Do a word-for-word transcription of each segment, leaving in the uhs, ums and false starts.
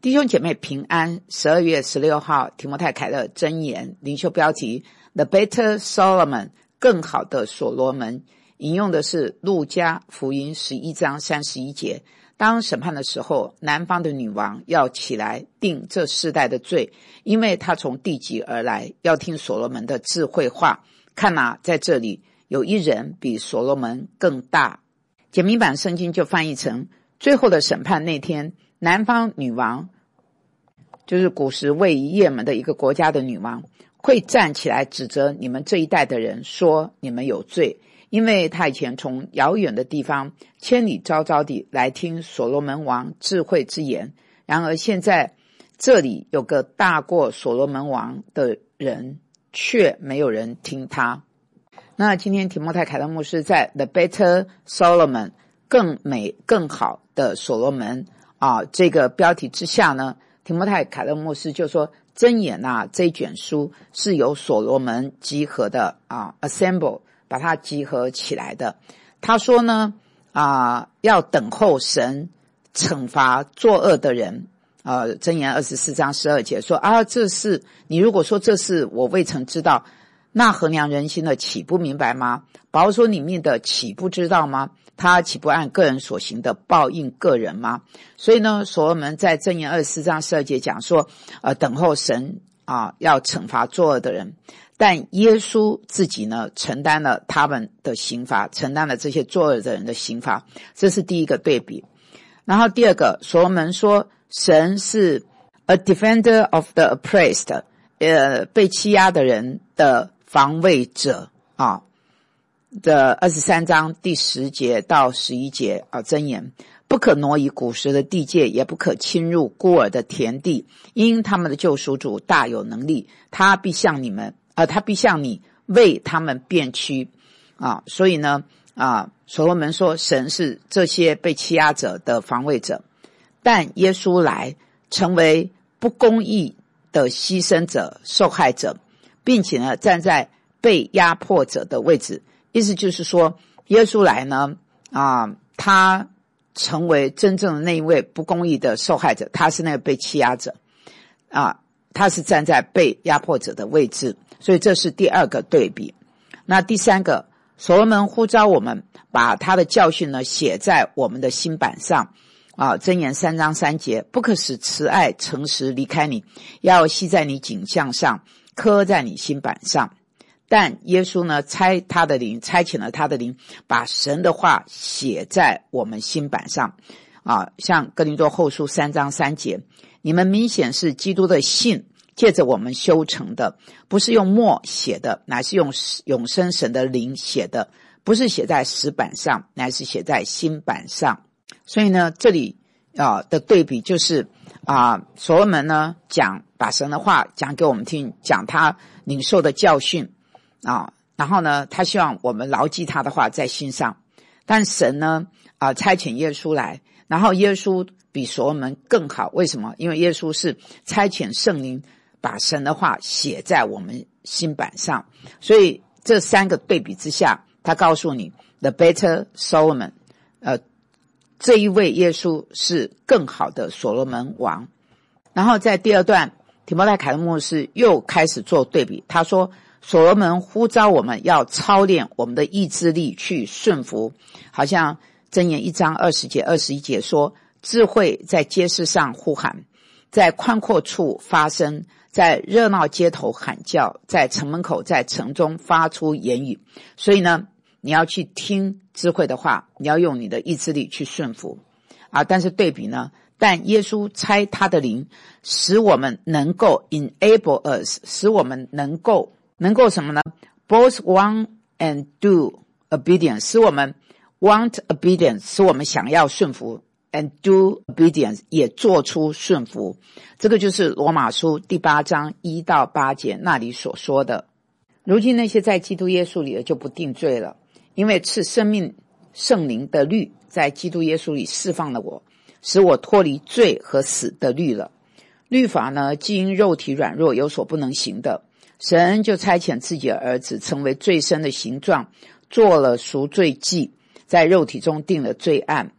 弟兄姐妹平安。十二月十六号提摩太凯勒箴言灵修标题 The Better Solomon 更好的所罗门，引用的是路加福音十一章三十一节。当审判的时候，南方的女王要起来定这世代的罪，因为她从地极而来，要听所罗门的智慧话。看啊，在这里有一人比所罗门更大。简明版圣经就翻译成最后的审判那天，南方女王就是古时位于也门的一个国家的女王，会站起来指责你们这一代的人，说你们有罪，因为她以前从遥远的地方千里昭昭地来听所罗门王智慧之言，然而现在这里有个大过所罗门王的人，却没有人听他。那今天提摩太凯勒牧师在 The Better Solomon 更美更好的所罗门啊这个标题之下呢，提摩太凯勒牧师就说箴言啊这一卷书是由所罗门集合的啊 assemble 把它集合起来的。他说呢啊要等候神惩罚作恶的人。呃箴言二十四章十二节说啊这是你如果说这是我未曾知道，那衡量人心的岂不明白吗？保罗说里面的岂不知道吗？他岂不按个人所行的报应个人吗？所以呢所罗门在箴言二十四章十二节讲说呃，等候神啊要惩罚作恶的人，但耶稣自己呢承担了他们的刑罚，承担了这些作恶的人的刑罚，这是第一个对比。然后第二个，所罗门说神是 a defender of the oppressed 呃，被欺压的人的防卫者啊。的二十三章第十节到十一节啊，箴言不可挪移古时的地界，也不可侵入孤儿的田地，因他们的救赎主大有能力，他必向你们呃，他必向你为他们辩屈啊。所以呢啊，所罗门说神是这些被欺压者的防卫者，但耶稣来成为不公义的牺牲者受害者，并且呢站在被压迫者的位置。意思就是说耶稣来呢啊，他成为真正的那一位不公义的受害者，他是那个被欺压者啊，他是站在被压迫者的位置。所以这是第二个对比。那第三个，所罗门呼召我们把他的教训呢写在我们的心板上啊，箴言三章三节，不可使慈爱诚实离开你，要系在你颈项上，刻在你心板上。但耶稣呢差他的灵，差遣了他的灵，把神的话写在我们心板上啊，像哥林多后书三章三节，你们明显是基督的信借着我们修成的，不是用墨写的，乃是用永生神的灵写的，不是写在石板上，乃是写在心板上。所以呢这里啊的对比就是啊，所罗门呢讲把神的话讲给我们听，讲他领受的教训啊，然后呢他希望我们牢记他的话在心上。但神呢啊差遣耶稣来，然后耶稣比所罗门更好，为什么？因为耶稣是差遣圣灵把神的话写在我们心板上。所以这三个对比之下，他告诉你 The Better Solomon 呃，这一位耶稣是更好的所罗门王。然后在第二段提摩太凯勒牧师又开始做对比，他说所罗门呼召我们要操练我们的意志力去顺服，好像箴言一章二十节二十一节说，智慧在街市上呼喊，在宽阔处发声，在热闹街头喊叫，在城门口在城中发出言语。所以呢你要去听智慧的话，你要用你的意志力去顺服啊。但是对比呢，但耶稣差他的灵使我们能够 enable us 使我们能够能够什么呢 both want and do obedience 使我们 want obedience 使我们想要顺服 and do obedience 也做出顺服。这个就是罗马书第八章一到八节那里所说的，如今那些在基督耶稣里的就不定罪了，因为赐生命圣灵的律在基督耶稣里释放了我，使我脱离罪和死的律了。律法呢既因肉体软弱有所不能行的，神就差遣自己的儿子成为罪身的形状，做了赎罪祭，在肉体中定了罪案，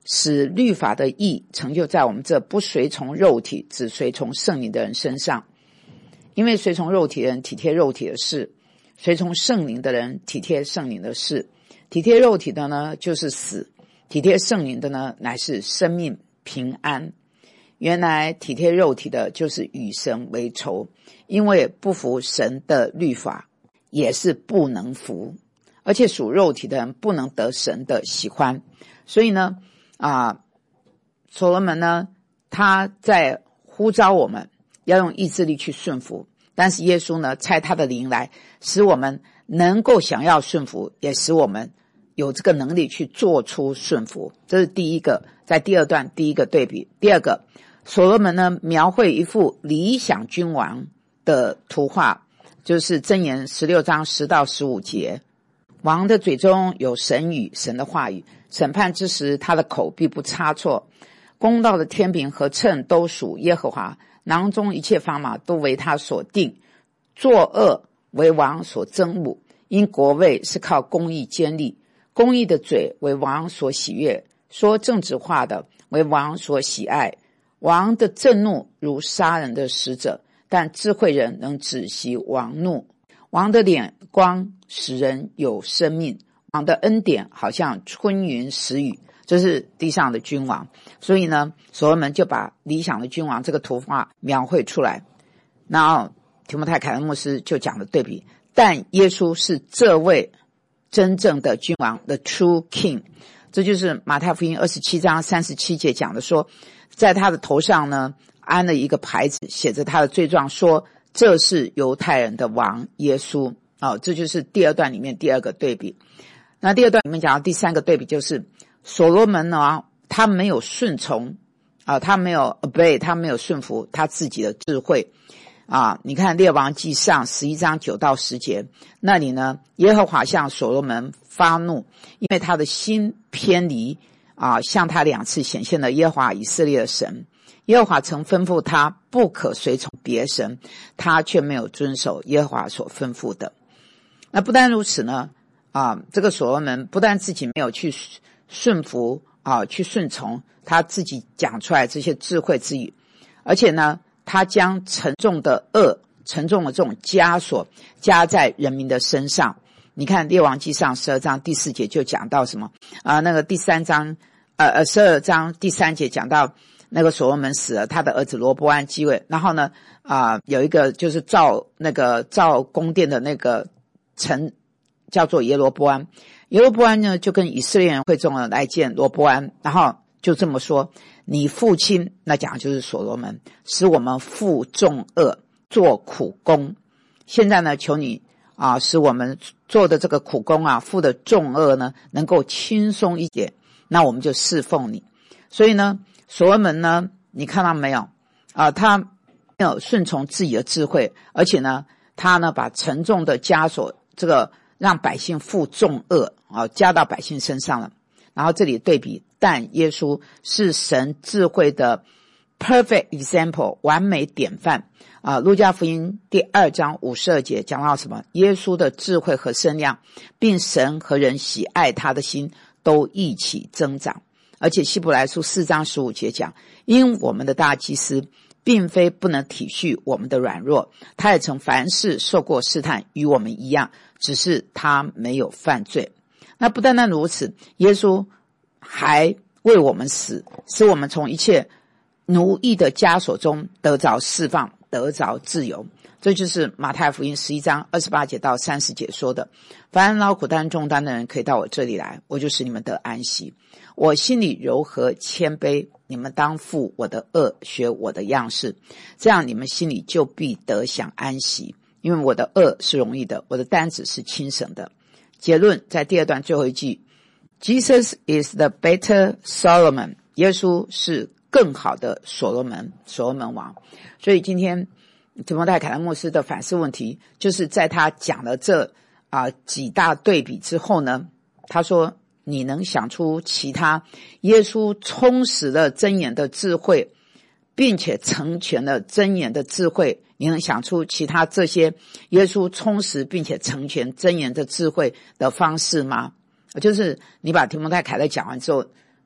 使律法的义成就在我们这不随从肉体只随从圣灵的人身上。因为随从肉体的人体贴肉体的事，随从圣灵的人体贴圣灵的事。体贴肉体的呢，就是死；体贴圣灵的呢，乃是生命平安。原来体贴肉体的就是与神为仇，因为不服神的律法，也是不能服，而且属肉体的人不能得神的喜欢。所以呢啊，所罗门呢，他在呼召我们要用意志力去顺服，但是耶稣呢，差他的灵来，使我们能够想要顺服，也使我们有这个能力去做出顺服。这是第一个，在第二段第一个对比。第二个，所罗门呢，描绘一幅理想君王的图画，就是箴言十六章十到十五节。王的嘴中有神语，神的话语，审判之时他的口必不差错。公道的天平和秤都属耶和华，囊中一切砝码都为他所定。作恶为王所憎恶，因国位是靠公义坚立。公义的嘴为王所喜悦，说正直话的为王所喜爱。王的震怒如杀人的使者，但智慧人能止息王怒。王的脸光使人有生命，王的恩典好像春云时雨。这是地上的君王，所以呢，所罗门就把理想的君王这个图画描绘出来。然后提摩太凯恩牧师就讲了对比，但耶稣是这位真正的君王 the true king。 这就是马太福音二十七章三十七节讲的，说在他的头上呢安了一个牌子，写着他的罪状，说这是犹太人的王耶稣。哦，这就是第二段里面第二个对比。那第二段里面讲到第三个对比，就是所罗门呢，他没有顺从啊，他没有 obey， 他没有顺服他自己的智慧啊。你看列王记上十一章九到十节，那里呢，耶和华向所罗门发怒，因为他的心偏离啊，向他两次显现了耶和华以色列的神。耶和华曾吩咐他不可随从别神，他却没有遵守耶和华所吩咐的。那不但如此呢啊，这个所罗门不但自己没有去顺服啊，去顺从他自己讲出来这些智慧之语，而且呢，他将沉重的恶、沉重的这种枷锁加在人民的身上。你看列王记上十二章第四节就讲到什么啊？那个第三章呃呃十二章第三节讲到那个所罗门死了，他的儿子罗波安继位，然后呢啊、呃、有一个就是造那个造宫殿的那个城叫做耶罗波安。耶罗波安呢就跟以色列人会众人来见罗波安，然后就这么说，你父亲，那讲的就是所罗门，使我们负重恶，做苦工。现在呢求你啊，使我们做的这个苦工啊，负的重恶呢能够轻松一点，那我们就侍奉你。所以呢所罗门呢，你看到没有啊？他没有顺从自己的智慧，而且呢他呢把沉重的枷锁这个让百姓负重恶啊，加到百姓身上了。然后这里对比，但耶稣是神智慧的 perfect example， 完美典范啊。路加福音第二章五十二节讲到什么？耶稣的智慧和身量，并神和人喜爱他的心都一起增长。而且希伯来书四章十五节讲，因我们的大祭司并非不能体恤我们的软弱，他也曾凡事受过试探，与我们一样，只是他没有犯罪。那不单单如此，耶稣还为我们死，使我们从一切奴役的枷锁中得着释放，得着自由。这就是马太福音十一章二十八节到三十节说的，凡劳苦担重担的人可以到我这里来，我就使你们得安息。我心里柔和谦卑，你们当负我的恶，学我的样式，这样你们心里就必得享安息。因为我的恶是容易的，我的担子是轻省的。结论在第二段最后一句， Jesus is the better Solomon， 耶稣是更好的所罗门，所罗门王。所以今天提摩太凯勒牧师的反思问题，就是在他讲了这啊、呃、几大对比之后呢，他说你能想出其他耶稣充实了箴言的智慧，并且成全了箴言的智慧，你能想出其他这些耶稣充实并且成全箴言的智慧的方式吗？就是你把提摩太凯勒讲完之后，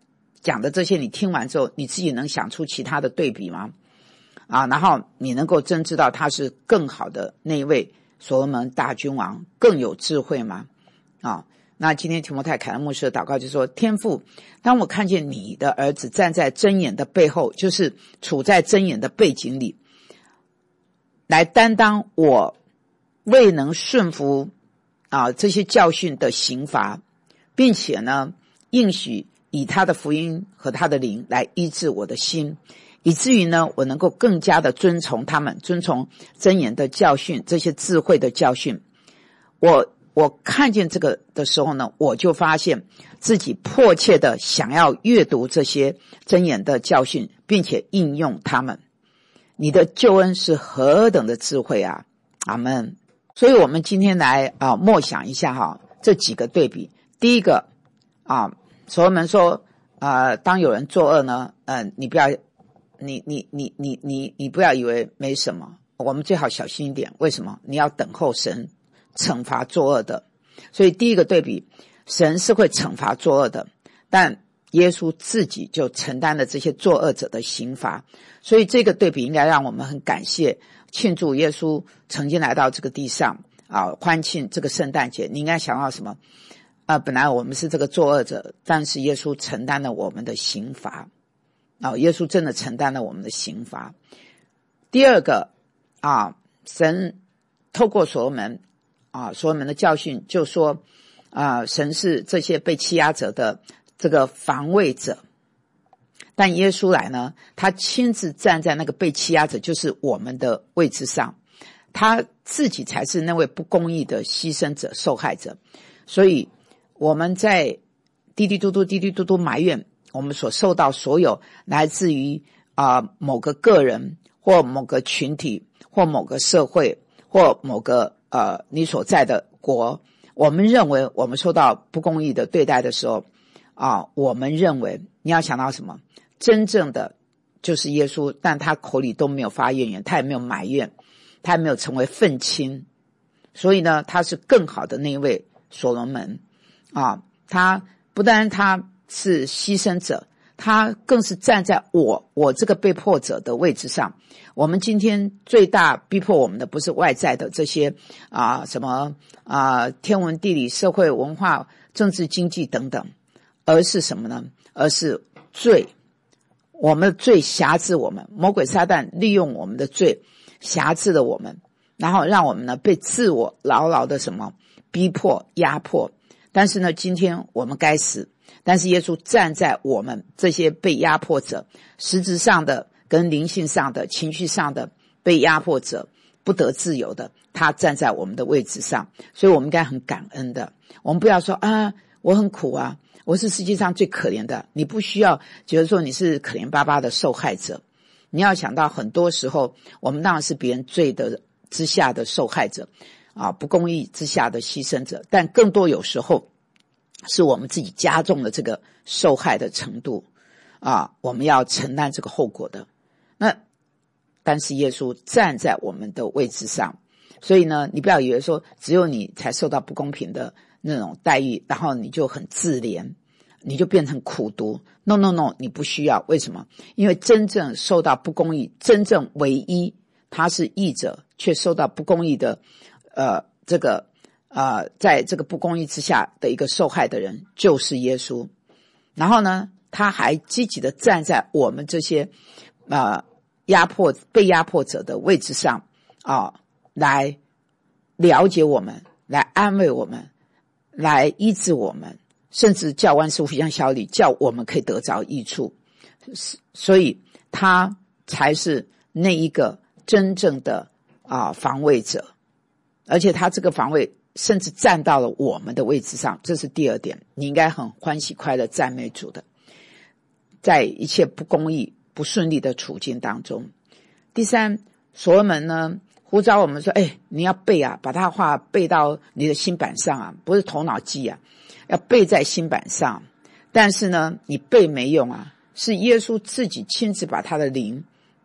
讲的这些你听完之后，你自己能想出其他的对比吗？啊，然后你能够真知道他是更好的那一位所罗门大君王，更有智慧吗？啊，那今天提摩太凯勒牧师的祷告就说，天父，当我看见你的儿子站在箴言的背后，就是处在箴言的背景里，来担当我未能顺服啊这些教训的刑罚，并且呢应许以他的福音和他的灵来医治我的心，以至于呢我能够更加的遵从他们，遵从箴言的教训，这些智慧的教训。我我看见这个的时候呢，我就发现自己迫切的想要阅读这些箴言的教训，并且应用他们。你的救恩是何等的智慧啊，阿们。所以我们今天来啊默想一下哈这几个对比。第一个啊，所罗门说啊、呃，当有人作恶呢，嗯、呃，你不要你你你你你你不要以为没什么，我们最好小心一点。为什么？你要等候神惩罚作恶的。所以第一个对比，神是会惩罚作恶的，但耶稣自己就承担了这些作恶者的刑罚。所以这个对比应该让我们很感谢，庆祝耶稣曾经来到这个地上啊，欢庆这个圣诞节。你应该想到什么啊？本来我们是这个作恶者，但是耶稣承担了我们的刑罚啊，耶稣真的承担了我们的刑罚。第二个啊，神透过所罗门啊，所罗门的教训就说啊，神是这些被欺压者的这个防卫者。但耶稣来呢，他亲自站在那个被欺压者，就是我们的位置上，他自己才是那位不公义的牺牲者、受害者。所以我们在滴滴嘟嘟滴滴嘟嘟埋怨我们所受到所有来自于啊、呃、某个个人或某个群体或某个社会或某个呃你所在的国，我们认为我们受到不公义的对待的时候啊、呃，我们认为你要想到什么？真正的就是耶稣，但他口里都没有发怨言，他也没有埋怨，他也没有成为愤青。所以呢，他是更好的那一位所罗门啊，他不但他是牺牲者，他更是站在我我这个被迫者的位置上。我们今天最大逼迫我们的不是外在的这些啊什么啊天文地理社会文化政治经济等等，而是什么呢？而是罪。我们的罪辖制我们，魔鬼撒旦利用我们的罪辖制了我们，然后让我们呢被自我牢牢的什么逼迫压迫。但是呢今天我们该死，但是耶稣站在我们这些被压迫者，实质上的跟灵性上的情绪上的被压迫者，不得自由的，他站在我们的位置上。所以我们应该很感恩的，我们不要说啊我很苦啊，我是世界上最可怜的。你不需要觉得说你是可怜巴巴的受害者，你要想到很多时候我们当然是别人罪的之下的受害者啊，不公义之下的牺牲者，但更多有时候是我们自己加重了这个受害的程度啊，我们要承担这个后果的。那但是耶稣站在我们的位置上，所以呢你不要以为说只有你才受到不公平的那种待遇，然后你就很自怜，你就变成苦毒。 No No No， 你不需要。为什么？因为真正受到不公义，真正唯一他是义者却受到不公义的呃这个呃在这个不公义之下的一个受害的人就是耶稣。然后呢他还积极的站在我们这些呃压迫被压迫者的位置上啊、呃，来了解我们，来安慰我们，来医治我们，甚至叫万事互相效力，叫我们可以得着益处。所以他才是那一个真正的啊、呃、防卫者，而且他这个防卫甚至站到了我们的位置上。这是第二点，你应该很欢喜快乐赞美主的，在一切不公义不顺利的处境当中。第三，所罗门呢呼召我们说，哎，你要背啊，把他话背到你的心板上啊，不是头脑记啊，要背在心板上。但是呢你背没用啊，是耶稣自己亲自把他的灵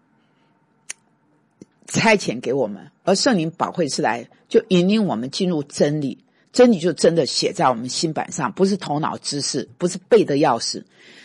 差遣给我们，而圣灵保惠师来就引领我们进入真理，真理就真的写在我们心板上，不是头脑知识，不是背的要死。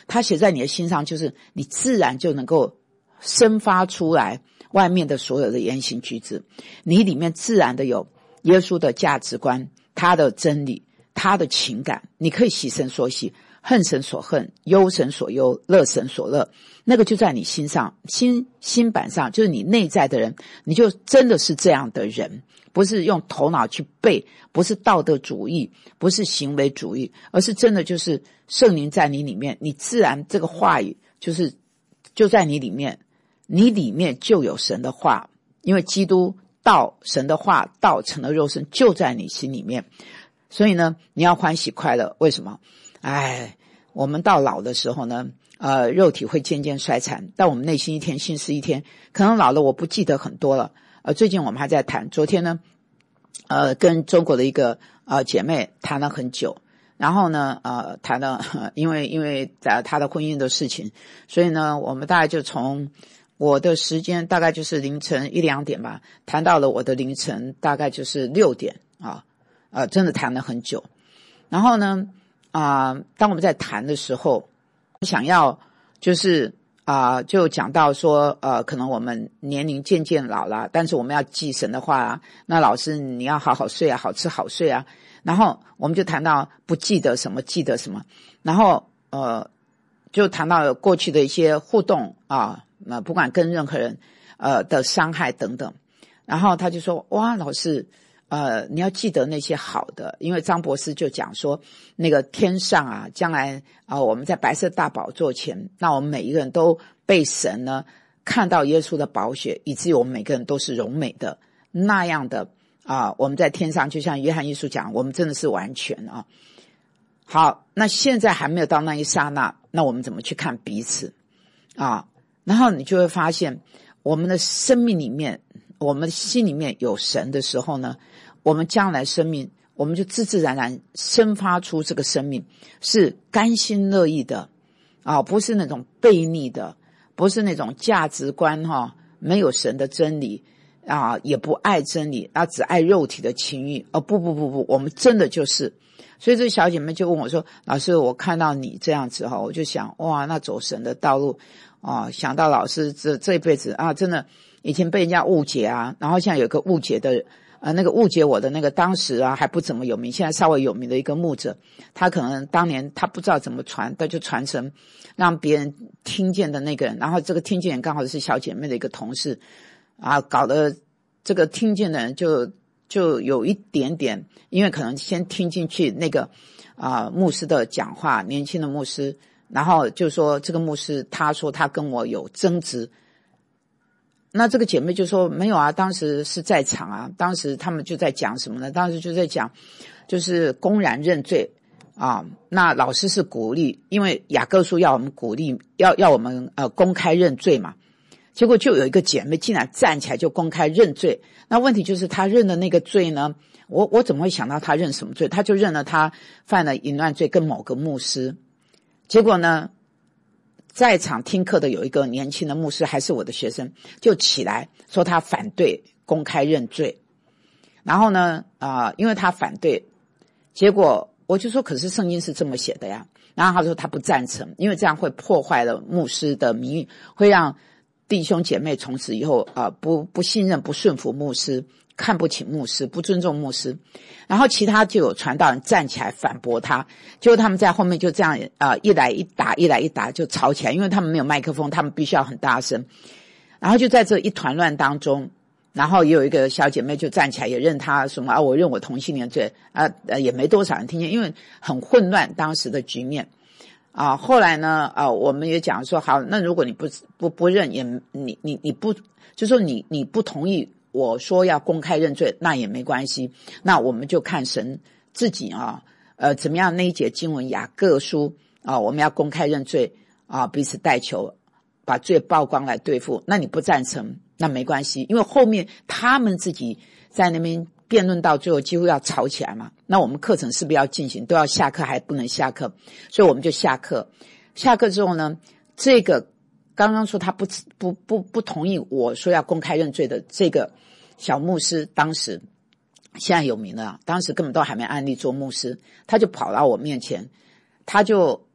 它写在你的心上，就是你自然就能够生发出来外面的所有的言行举止，你里面自然的有耶稣的价值观，他的真理，他的情感，你可以喜神所喜，恨神所恨，忧神所忧，乐神所乐，那个就在你心上，心心板上，就是你内在的人，你就真的是这样的人，不是用头脑去背，不是道德主义，不是行为主义，而是真的就是圣灵在你里面，你自然这个话语就是就在你里面，你里面就有神的话，因为基督道，神的话道成了肉身，就在你心里面。所以呢，你要欢喜快乐。为什么？哎，我们到老的时候呢，呃，肉体会渐渐衰残，但我们内心一天心思一天，可能老了我不记得很多了。呃，最近我们还在谈，昨天呢，呃，跟中国的一个呃姐妹谈了很久，然后呢，呃，谈了，因为因为在她的婚姻的事情，所以呢，我们大概就从我的时间大概就是凌晨一两点吧，谈到了我的凌晨大概就是六点啊，呃，真的谈了很久。然后呢，啊、呃，当我们在谈的时候，想要就是啊、呃，就讲到说，呃，可能我们年龄渐渐老了，但是我们要记神的话啊，那老师你要好好睡啊，好吃好睡啊。然后我们就谈到不记得什么，记得什么，然后呃，就谈到过去的一些互动啊，那不管跟任何人呃的伤害等等。然后他就说，哇，老师。呃，你要记得那些好的，因为张博士就讲说，那个天上啊，将来啊、呃，我们在白色大宝座前，那我们每一个人都被神呢看到耶稣的宝血，以至于我们每个人都是荣美的那样的啊、呃。我们在天上，就像约翰一书讲，我们真的是完全啊。好，那现在还没有到那一刹那，那我们怎么去看彼此啊？然后你就会发现，我们的生命里面，我们的心里面有神的时候呢，我们将来生命，我们就自自然然生发出这个生命是甘心乐意的啊，不是那种悖逆的，不是那种价值观哈、啊，没有神的真理啊，也不爱真理啊，只爱肉体的情欲。哦，不不不不，我们真的就是。所以这小姐妹就问我说，老师，我看到你这样子哈，我就想哇，那走神的道路啊，想到老师这这一辈子啊，真的以前被人家误解啊，然后现在有个误解的呃，那个误解我的那个当时啊还不怎么有名，现在稍微有名的一个牧者，他可能当年他不知道怎么传，他就传成让别人听见的那个人，然后这个听见人刚好是小姐妹的一个同事啊，搞得这个听见的人就就有一点点，因为可能先听进去那个啊、呃、牧师的讲话，年轻的牧师，然后就说这个牧师他说他跟我有争执。那这个姐妹就说没有啊，当时是在场啊，当时他们就在讲什么呢？当时就在讲就是公然认罪啊。那老师是鼓励，因为雅各书要我们鼓励，要要我们呃公开认罪嘛。结果就有一个姐妹竟然站起来就公开认罪。那问题就是她认的那个罪呢，我我怎么会想到她认什么罪？她就认了她犯了淫乱罪跟某个牧师。结果呢，在场听课的有一个年轻的牧师，还是我的学生，就起来说他反对公开认罪。然后呢啊、呃，因为他反对，结果我就说可是圣经是这么写的呀。然后他说他不赞成，因为这样会破坏了牧师的名誉，会让弟兄姐妹从此以后啊、呃、不不信任不顺服牧师，看不起牧师，不尊重牧师。然后其他就有传道人站起来反驳他，结果他们在后面就这样啊、呃、一来一打一来一打就吵起来，因为他们没有麦克风，他们必须要很大声。然后就在这一团乱当中，然后也有一个小姐妹就站起来也认他什么啊，我认我同性恋罪啊，呃也没多少人听见，因为很混乱当时的局面。啊，后来呢，啊，我们也讲说，好，那如果你不不不认，也你你你不，就说你你不同意我说要公开认罪，那也没关系，那我们就看神自己啊，呃，怎么样那一节经文雅各书啊，我们要公开认罪啊，彼此代求，把罪曝光来对付。那你不赞成，那没关系，因为后面他们自己在那边辩论到最后几乎要吵起来嘛，那我们课程是不是要进行，都要下课还不能下课，所以我们就下课。下课之后呢，这个刚刚说他不不不不同意我说要公开认罪的这个小牧师，当时现在有名了，当时根本都还没安利做牧师，他就跑到我面前，他就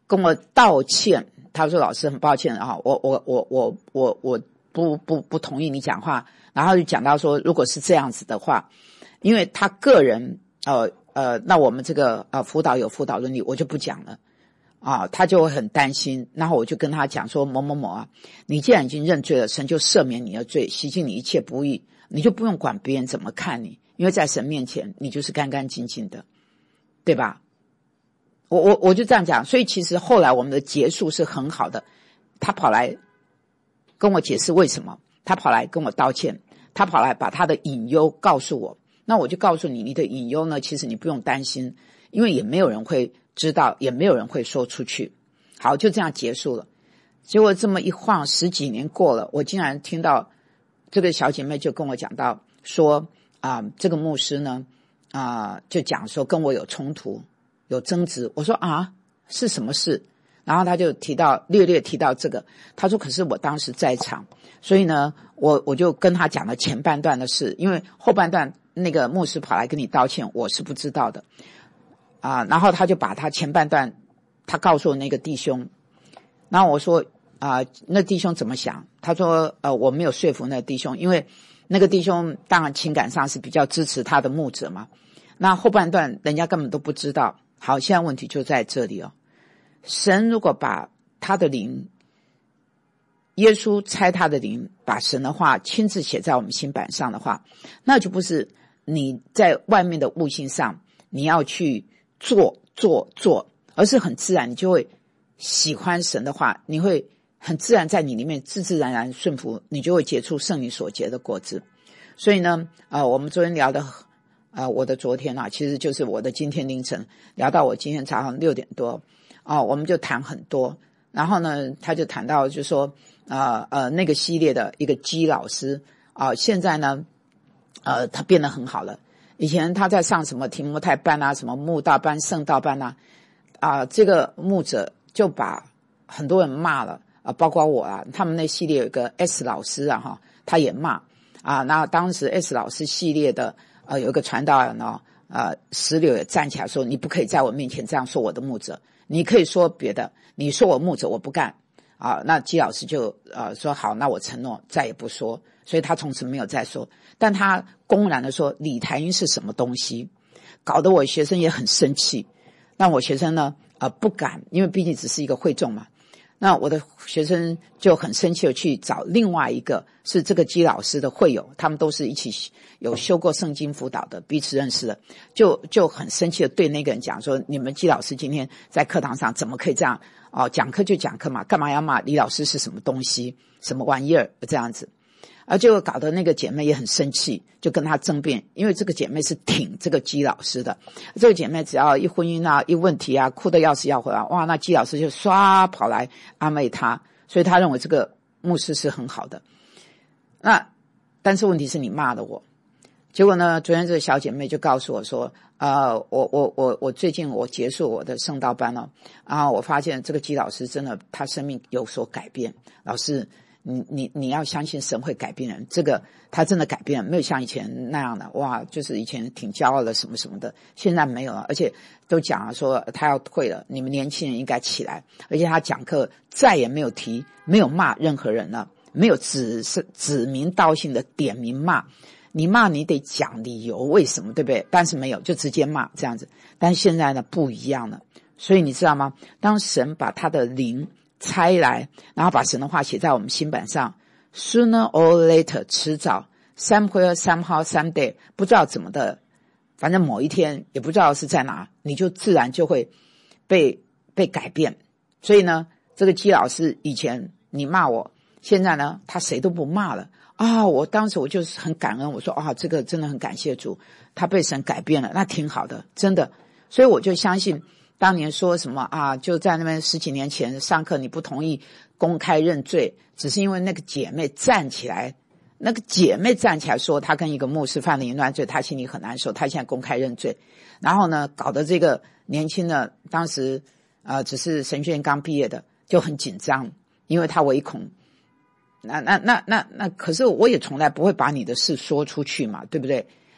跟我道歉，他说老师很抱歉啊，我我我我我我不不不同意你讲话，然后就讲到说，如果是这样子的话，因为他个人呃呃，那我们这个呃辅导有辅导伦理，我就不讲了啊，他就会很担心，然后我就跟他讲说某某某啊，你既然已经认罪了，神就赦免你的罪，洗净你一切不义，你就不用管别人怎么看你，因为在神面前你就是干干净净的，对吧？我我我就这样讲，所以其实后来我们的结束是很好的。他跑来跟我解释为什么，他跑来跟我道歉，他跑来把他的隐忧告诉我。那我就告诉你，你的隐忧呢，其实你不用担心，因为也没有人会知道，也没有人会说出去。好，就这样结束了。结果这么一晃，十几年过了，我竟然听到这个小姐妹就跟我讲到说啊、呃，这个牧师呢啊、呃，就讲说跟我有冲突。有争执，我说啊，是什么事？然后他就提到略略提到这个，他说可是我当时在场，所以呢，我我就跟他讲了前半段的事，因为后半段那个牧师跑来跟你道歉，我是不知道的啊。然后他就把他前半段他告诉我那个弟兄，然后我说啊，那弟兄怎么想？他说呃，我没有说服那个弟兄，因为那个弟兄当然情感上是比较支持他的牧者嘛。那后半段人家根本都不知道。好，现在问题就在这里哦。神如果把他的灵，耶稣差他的灵，把神的话亲自写在我们心板上的话，那就不是你在外面的悟性上你要去做做做，而是很自然，你就会喜欢神的话，你会很自然在你里面自自然然顺服，你就会结出圣灵所结的果子。所以呢，呃，我们昨天聊的。呃，我的昨天啊，其实就是我的今天凌晨聊到我今天早上六点多啊、呃，我们就谈很多，然后呢，他就谈到就说呃呃那个系列的一个基老师啊、呃，现在呢呃他变得很好了，以前他在上什么提摩太班啊，什么慕道班、圣道班啊啊、呃，这个牧者就把很多人骂了啊、呃，包括我啊，他们那系列有一个 S 老师啊哈，他也骂啊，那当时 S 老师系列的。呃，有一个传道人呢，呃，石榴也站起来说：“你不可以在我面前这样说我的牧者，你可以说别的，你说我牧者我不干。”啊，那基老师就呃说：“好，那我承诺再也不说。”所以他从此没有再说，但他公然的说理台音是什么东西，搞得我学生也很生气。那我学生呢，呃，不敢，因为毕竟只是一个会众嘛。那我的学生就很生气的去找另外一个是这个基老师的会友，他们都是一起有修过圣经辅导的，彼此认识的，就就很生气的对那个人讲说：“你们基老师今天在课堂上怎么可以这样？哦，讲课就讲课嘛，干嘛要骂李老师是什么东西、什么玩意儿这样子？”而就搞得那个姐妹也很生气，就跟她争辩，因为这个姐妹是挺这个基老师的。这个姐妹只要一婚姻啊、一问题啊，哭得要死要活啊，哇，那基老师就唰跑来安慰她，所以她认为这个牧师是很好的。那但是问题是你骂了我，结果呢，昨天这个小姐妹就告诉我说，呃，我我我我最近我结束我的圣道班了，然后我发现这个基老师真的他生命有所改变，老师。你你你要相信神会改变人，这个他真的改变了，没有像以前那样的哇，就是以前挺骄傲的什么什么的，现在没有了，而且都讲了说他要退了，你们年轻人应该起来，而且他讲课再也没有提，没有骂任何人了，没有指是指名道姓的点名骂，你骂你得讲理由为什么，对不对？但是没有，就直接骂这样子。但现在呢不一样了，所以你知道吗？当神把他的灵差来，然后把神的话写在我们心板上 ，sooner or later， 迟早 ，somewhere somehow someday， 不知道怎么的，反正某一天也不知道是在哪，你就自然就会被被改变。所以呢，这个基老师以前你骂我，现在呢他谁都不骂了啊！我当时我就是很感恩，我说啊，这个真的很感谢主，他被神改变了，那挺好的，真的。所以我就相信。当年说什么啊，就在那边十几年前上课你不同意公开认罪，只是因为那个姐妹站起来，那个姐妹站起来说她跟一个牧师犯了淫乱罪，她心里很难受，她现在公开认罪，然后呢搞得这个年轻的当时呃只是神学院刚毕业的就很紧张，因为他唯恐那那那那那可是我也从来不会把你的事说出去嘛，对不对？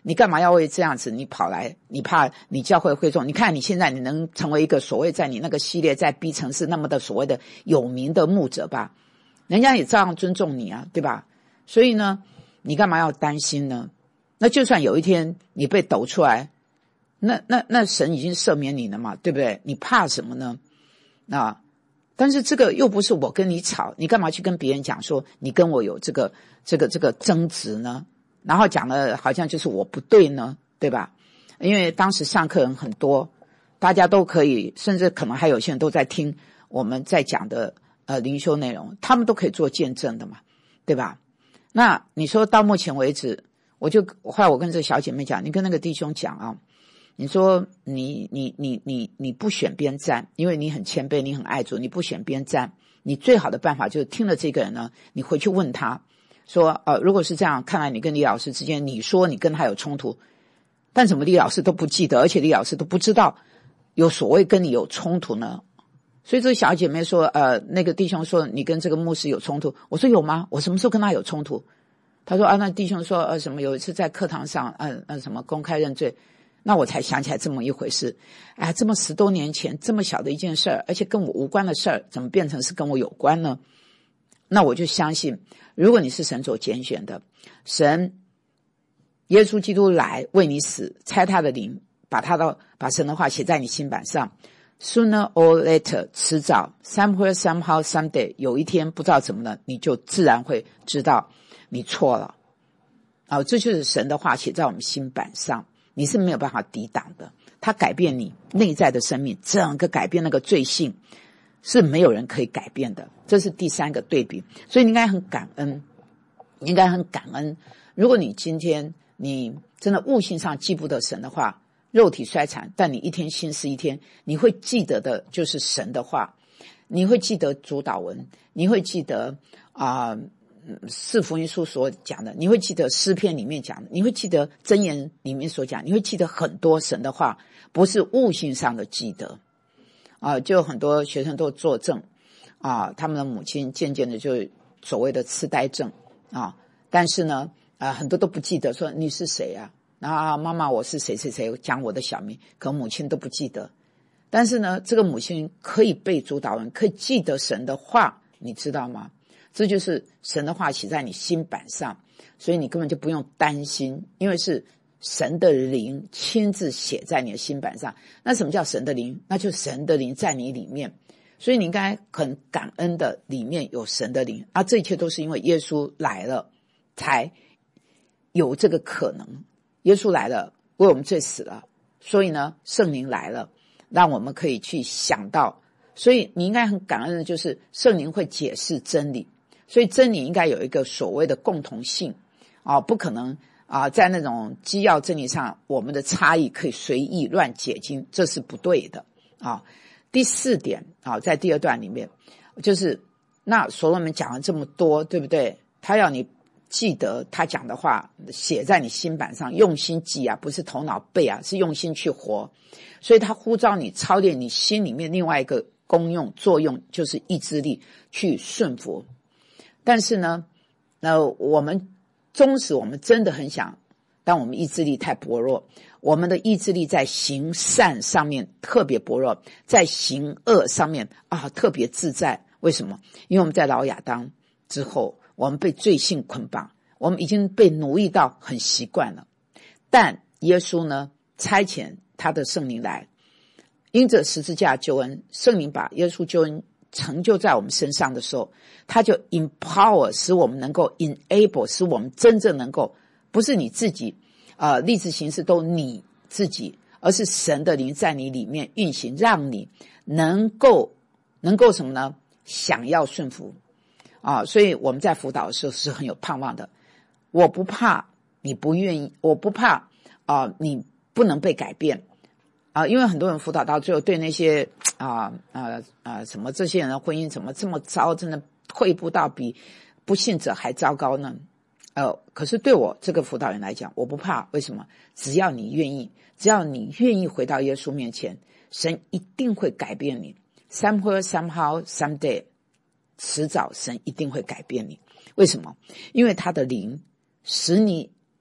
你干嘛要为这样子你跑来，你怕你教会会众，你看你现在你能成为一个所谓在你那个系列在 B 城市那么的所谓的有名的牧者吧，人家也照样尊重你啊，对吧？所以呢你干嘛要担心呢？那就算有一天你被抖出来，那那那神已经赦免你了嘛，对不对？你怕什么呢？啊，但是这个又不是我跟你吵，你干嘛去跟别人讲说你跟我有这个这个这个争执呢？然后讲的好像就是我不对呢，对吧？因为当时上课人很多，大家都可以，甚至可能还有些人都在听我们在讲的呃灵修内容，他们都可以做见证的嘛，对吧？那你说到目前为止，我就后来我跟这个小姐妹讲，你跟那个弟兄讲啊，你说你你你你你不选边站，因为你很谦卑，你很爱主，你不选边站，你最好的办法就是听了这个人呢，你回去问他说呃，如果是这样，看来你跟李老师之间，你说你跟他有冲突，但怎么李老师都不记得，而且李老师都不知道有所谓跟你有冲突呢？所以这个小姐妹说呃，那个弟兄说你跟这个牧师有冲突，我说有吗？我什么时候跟他有冲突？他说啊，那弟兄说呃什么有一次在课堂上呃呃什么公开认罪，那我才想起来这么一回事。哎，这么十多年前这么小的一件事儿，而且跟我无关的事儿，怎么变成是跟我有关呢？那我就相信，如果你是神所拣选的，神耶稣基督来为你死，拆他的灵，把他的把神的话写在你心板上， sooner or later 迟早 somewhere somehow someday 有一天不知道怎么了，你就自然会知道你错了啊！这就是神的话写在我们心板上，你是没有办法抵挡的，它改变你内在的生命，整个改变那个罪性是没有人可以改变的，这是第三个对比。所以你应该很感恩，你应该很感恩。如果你今天你真的悟性上记不得神的话，肉体衰残，但你一天心思一天，你会记得的就是神的话，你会记得主祷文，你会记得啊、呃、四福音书所讲的，你会记得诗篇里面讲的，你会记得箴言里面所讲，你会记得很多神的话，不是悟性上的记得啊、呃，就很多学生都作证啊，他们的母亲渐渐的就所谓的痴呆症啊，但是呢啊、呃，很多都不记得说你是谁啊，然后啊妈妈我是谁谁谁，讲我的小名，可母亲都不记得。但是呢这个母亲可以背主祷文，可以记得神的话，你知道吗？这就是神的话写在你心板上，所以你根本就不用担心，因为是神的灵亲自写在你的心板上。那什么叫神的灵？那就是神的灵在你里面，所以你应该很感恩的里面有神的灵啊！这一切都是因为耶稣来了才有这个可能，耶稣来了为我们罪死了，所以呢圣灵来了让我们可以去想到，所以你应该很感恩的就是圣灵会解释真理，所以真理应该有一个所谓的共同性啊，不可能啊在那种基要真理上我们的差异可以随意乱解经，这是不对的啊。第四点啊，在第二段里面就是那所罗门讲了这么多，对不对？他要你记得他讲的话写在你心板上，用心记啊，不是头脑背啊，是用心去活。所以他呼召你操练你心里面另外一个功用作用，就是意志力去顺服。但是呢那我们纵使我们真的很想，但我们意志力太薄弱，我们的意志力在行善上面特别薄弱，在行恶上面啊特别自在。为什么？因为我们在老亚当之后，我们被罪性捆绑，我们已经被奴役到很习惯了。但耶稣呢差遣他的圣灵来，因着十字架救恩，圣灵把耶稣救恩成就在我们身上的时候，他就 empower 使我们能够 enable 使我们真正能够，不是你自己呃立志行事都你自己，而是神的灵在你里面运行，让你能够能够什么呢？想要顺服啊！所以我们在辅导的时候是很有盼望的。我不怕你不愿意，我不怕啊你不能被改变啊！因为很多人辅导到最后对那些啊啊啊什么这些人的婚姻怎么这么糟，真的退步到比不信者还糟糕呢？呃，可是对我这个辅导人来讲，我不怕。为什么？只要你愿意，只要你愿意回到耶稣面前，神一定会改变你。Somewhere, somehow, someday， 迟早神一定会改变你。为什么？因为他的灵使你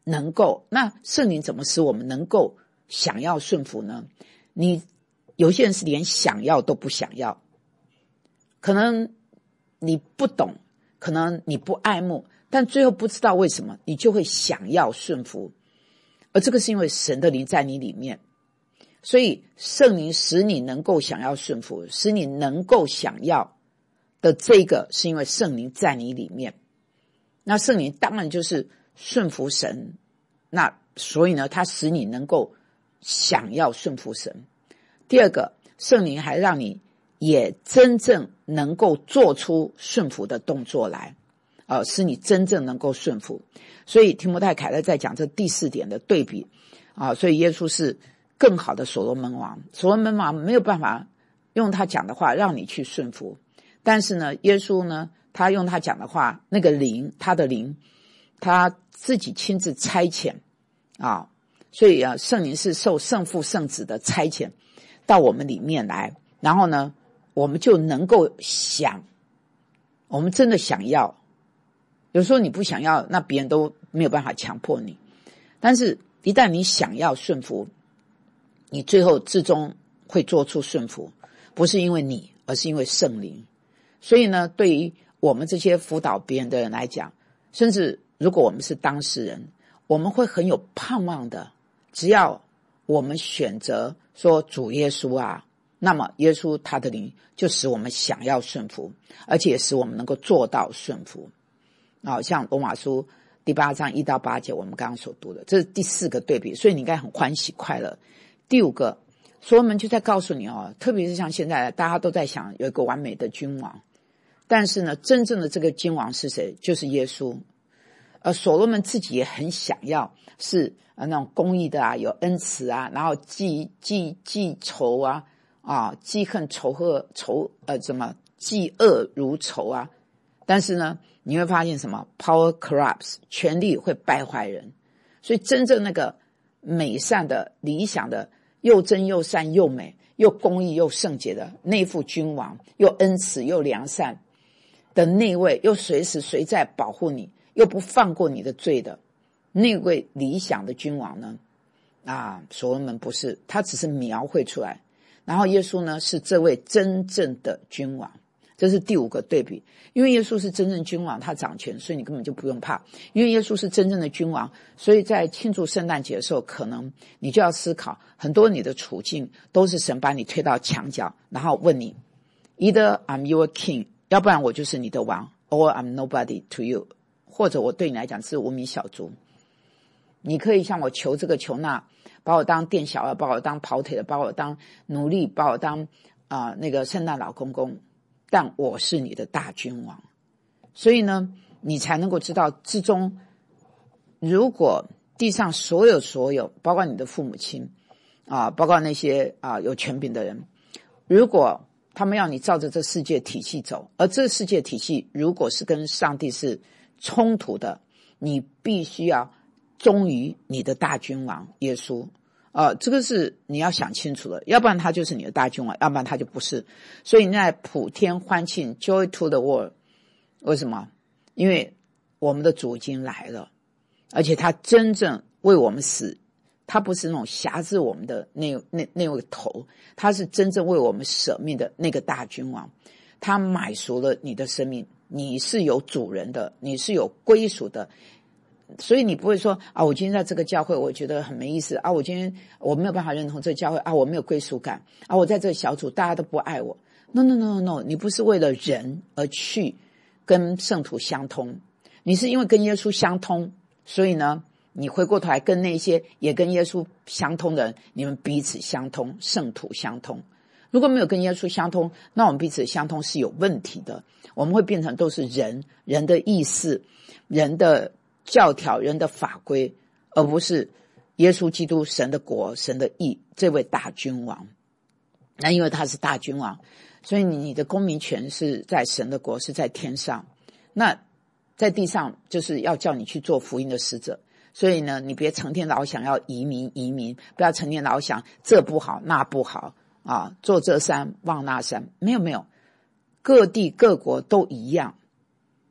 能够，那圣灵怎么使我们能够想要顺服呢？你有些人是连想要都不想要，可能你不懂，可能你不爱慕，但最后不知道为什么你就会想要顺服，而这个是因为神的灵在你里面，所以圣灵使你能够想要顺服，使你能够想要的这个是因为圣灵在你里面。那圣灵当然就是顺服神，那所以呢，它使你能够想要顺服神。第二个，圣灵还让你也真正能够做出顺服的动作来，呃，使你真正能够顺服。所以提摩太凯勒在讲这第四点的对比啊、呃，所以耶稣是更好的所罗门王，所罗门王没有办法用他讲的话让你去顺服，但是呢，耶稣呢，他用他讲的话，那个灵，他的灵，他自己亲自差遣啊，所以啊，圣灵是受圣父圣子的差遣到我们里面来，然后呢，我们就能够想，我们真的想要。有时候你不想要，那别人都没有办法强迫你，但是一旦你想要顺服，你最后至终会做出顺服，不是因为你，而是因为圣灵。所以呢，对于我们这些辅导别人的人来讲，甚至如果我们是当事人，我们会很有盼望的，只要我们选择说主耶稣啊，那么耶稣他的灵就使我们想要顺服，而且也使我们能够做到顺服。好、哦、像罗马书第八章一到八节我们刚刚所读的，这是第四个对比，所以你应该很欢喜快乐。第五个，所罗门就在告诉你哦，特别是像现在大家都在想有一个完美的君王，但是呢，真正的这个君王是谁？就是耶稣。呃，所罗门自己也很想要是呃那种公义的啊，有恩慈啊，然后记记记仇啊啊，记恨仇恶仇呃怎么记恶如仇啊。但是呢，你会发现什么 ？Power corrupts， 权力会败坏人。所以真正那个美善的、理想的、又真又善又美、又公义又圣洁的那副君王，又恩慈又良善的那位，又随时随在保护你，又不放过你的罪的那位理想的君王呢？啊，所罗门不是，他只是描绘出来。然后耶稣呢，是这位真正的君王。这是第五个对比，因为耶稣是真正君王，他掌权，所以你根本就不用怕。因为耶稣是真正的君王，所以在庆祝圣诞节的时候，可能你就要思考，很多你的处境都是神把你推到墙角，然后问你 Either I'm your king， 要不然我就是你的王， or I'm nobody to you， 或者我对你来讲是无名小卒。你可以向我求这个求那，把我当店小二，把我当跑腿的，把我当奴隶，把我当啊、呃、那个圣诞老公公，但我是你的大君王。所以呢，你才能够知道之中，如果地上所有所有，包括你的父母亲啊，包括那些啊有权柄的人，如果他们要你照着这世界体系走，而这世界体系如果是跟上帝是冲突的，你必须要忠于你的大君王耶稣。呃，这个是你要想清楚的，要不然他就是你的大君王，要不然他就不是。所以你在普天欢庆 ，Joy to the world， 为什么？因为我们的主已经来了，而且他真正为我们死，他不是那种辖制我们的那那那位头，他是真正为我们舍命的那个大君王。他买赎了你的生命，你是有主人的，你是有归属的。所以你不会说啊，我今天在这个教会我觉得很没意思啊，我今天我没有办法认同这个教会啊，我没有归属感啊，我在这个小组大家都不爱我。 no no no no， 你不是为了人而去跟圣徒相通，你是因为跟耶稣相通，所以呢你回过头来跟那些也跟耶稣相通的人，你们彼此相通，圣徒相通。如果没有跟耶稣相通，那我们彼此相通是有问题的，我们会变成都是人人的意思，人的教条，人的法规，而不是耶稣基督神的国神的义这位大君王。那因为他是大君王，所以你的公民权是在神的国，是在天上，那在地上就是要叫你去做福音的使者。所以呢，你别成天老想要移民移民，不要成天老想这不好那不好啊，做这山忘那山，没有没有，各地各国都一样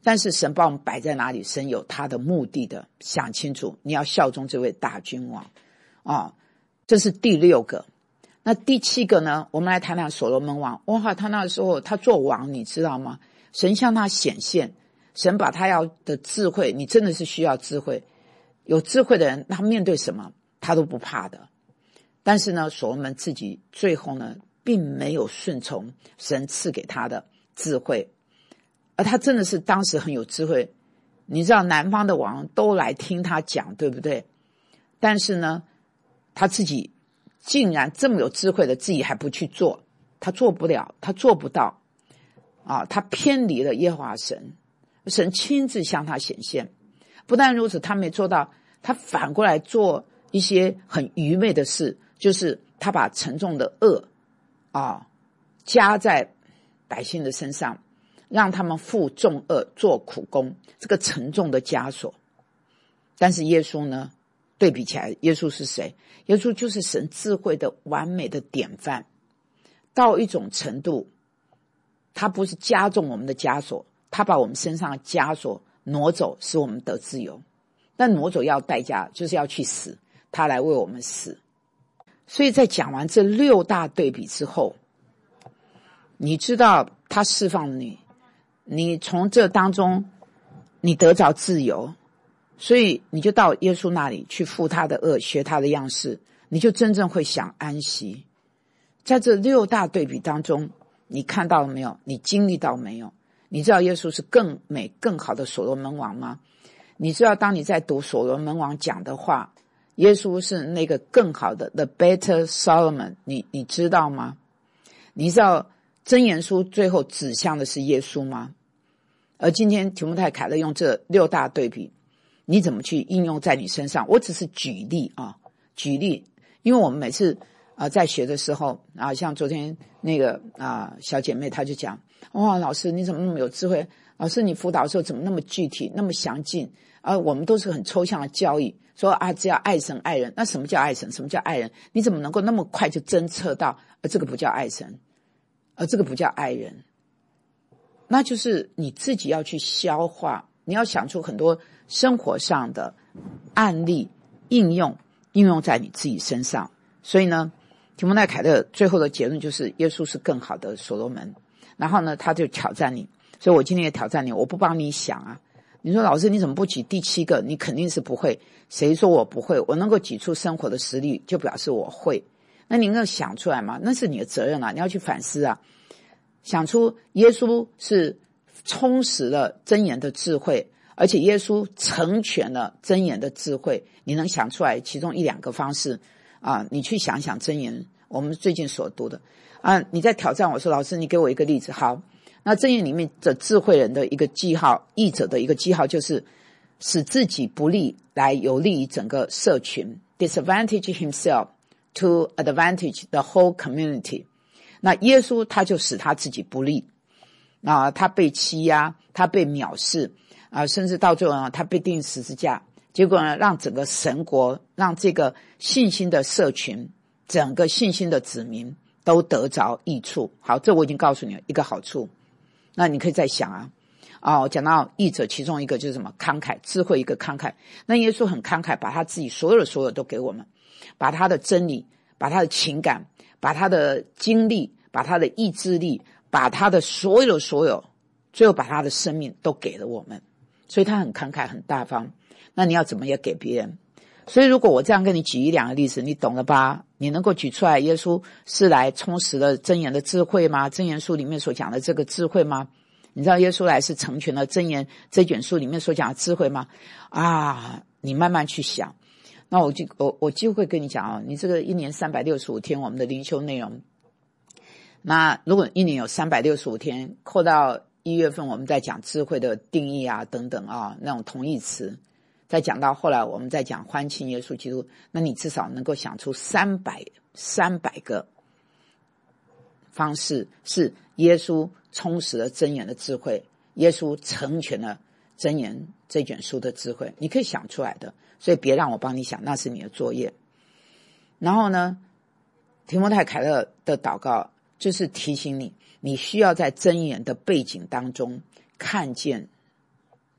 但是神把我们摆在哪里，神有他的目的的，想清楚，你要效忠这位大君王啊，这是第六个。那第七个呢，我们来谈谈所罗门王。哇，他那时候他做王，你知道吗？神向他显现，神把他要的智慧，你真的是需要智慧，有智慧的人，他面对什么他都不怕的。但是呢，所罗门自己最后呢并没有顺从神赐给他的智慧，而他真的是当时很有智慧，你知道南方的王都来听他讲，对不对？但是呢他自己竟然这么有智慧的，自己还不去做，他做不了，他做不到啊！他偏离了耶和华神，神亲自向他显现。不但如此，他没做到，他反过来做一些很愚昧的事，就是他把沉重的恶啊加在百姓的身上，让他们负重恶，做苦工，这个沉重的枷锁。但是耶稣呢，对比起来，耶稣是谁？耶稣就是神智慧的完美的典范，到一种程度，他不是加重我们的枷锁，他把我们身上的枷锁挪走，使我们得自由。但挪走要代价，就是要去死，他来为我们死。所以在讲完这六大对比之后，你知道他释放你，你从这当中你得着自由，所以你就到耶稣那里去负他的恶，学他的样式，你就真正会享安息。在这六大对比当中，你看到了没有？你经历到没有？你知道耶稣是更美更好的所罗门王吗？你知道当你在读所罗门王讲的话，耶稣是那个更好的 The better Solomon， 你你知道吗？你知道箴言书最后指向的是耶稣吗？而今天提摩太凯勒用这六大对比，你怎么去应用在你身上？我只是举例啊，举例，因为我们每次啊、呃、在学的时候啊，像昨天那个啊、呃、小姐妹她就讲，哇，老师你怎么那么有智慧？老师你辅导的时候怎么那么具体，那么详尽？啊，我们都是很抽象的教义，说啊只要爱神爱人，那什么叫爱神？什么叫爱人？你怎么能够那么快就侦测到？呃，这个不叫爱神，而这个不叫爱人。那就是你自己要去消化，你要想出很多生活上的案例应用，应用在你自己身上。所以呢，提摩太凯勒最后的结论就是耶稣是更好的所罗门。然后呢，他就挑战你，所以我今天也挑战你，我不帮你想啊。你说老师你怎么不举第七个？你肯定是不会。谁说我不会？我能够举出生活的实例，就表示我会。那你能够想出来吗？那是你的责任啊，你要去反思啊。想出耶稣是充实了箴言的智慧，而且耶稣成全了箴言的智慧，你能想出来其中一两个方式啊？你去想想箴言，我们最近所读的啊，你在挑战我说老师你给我一个例子。好，那箴言里面的智慧人的一个记号，译者的一个记号就是使自己不利来有利于整个社群， disadvantage himself to advantage the whole community。 那耶稣他就使他自己不利啊，他被欺压，他被藐视啊，甚至到最后呢他被钉十字架，结果呢让整个神国，让这个信心的社群，整个信心的子民都得着益处。好，这我已经告诉你了一个好处。那你可以再想啊，哦，讲到译者其中一个就是什么？慷慨，智慧一个慷慨。那耶稣很慷慨，把他自己所有的所有都给我们，把他的真理，把他的情感，把他的经历，把他的意志力，把他的所有的所有，最后把他的生命都给了我们。所以他很慷慨，很大方。那你要怎么也给别人？所以如果我这样跟你举一两个例子，你懂了吧？你能够举出来耶稣是来充实了箴言的智慧吗？箴言书里面所讲的这个智慧吗？你知道耶稣来是成全了箴言这卷书里面所讲的智慧吗？啊，你慢慢去想。那我就我我就会跟你讲啊，你这个一年三百六十五天我们的灵修内容，那如果一年有三百六十五天，扣到一月份我们在讲智慧的定义啊等等啊，那种同义词，再讲到后来我们再讲欢庆耶稣基督，那你至少能够想出三百三百个方式是耶稣充实了箴言的智慧，耶稣成全了箴言这卷书的智慧，你可以想出来的。所以别让我帮你想，那是你的作业。然后呢，提摩太凯勒的祷告就是提醒你，你需要在箴言的背景当中看见